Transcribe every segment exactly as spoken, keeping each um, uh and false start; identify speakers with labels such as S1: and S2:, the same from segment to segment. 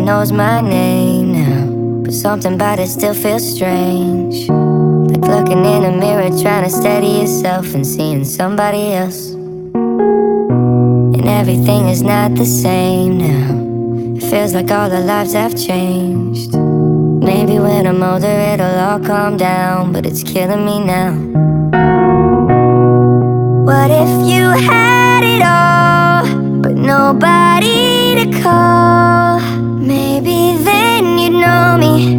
S1: knows my name now, but something about it still feels strange. Like looking in a mirror, trying to steady yourself and seeing somebody else. And everything is not the same now. It feels like all our lives have changed. Maybe when I'm older it'll all calm down, but it's killing me now. What if you had it all, but nobody to call? Maybe then you'd know me.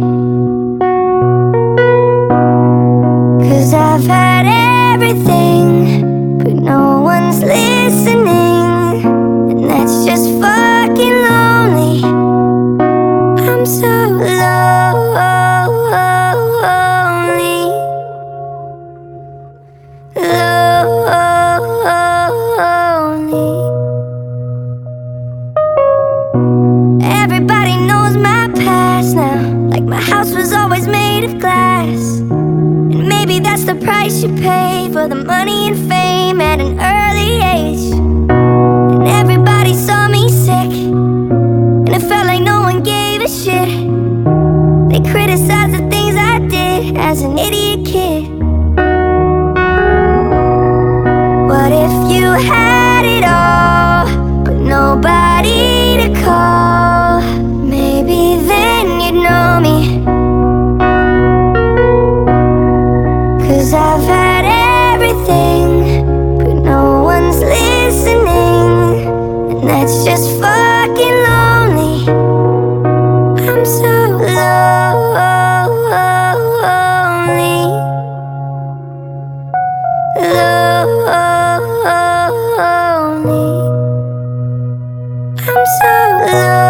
S1: 'Cause I've had everything, but no one's listening, and that's just fucking lonely. I'm so lonely, lonely. Everybody knows my past now, like my house was always made of glass. And maybe that's the price you pay for the money and fame at an early age. And everybody saw me sick, and it felt like no one gave a shit. They criticized the things I did as an idiot kid. What if you had it all, but nobody to call? Maybe then you'd know me. 'Cause I've had everything, but no one's listening, and that's just fucking lonely. I'm so lonely, lonely. I'm so lonely.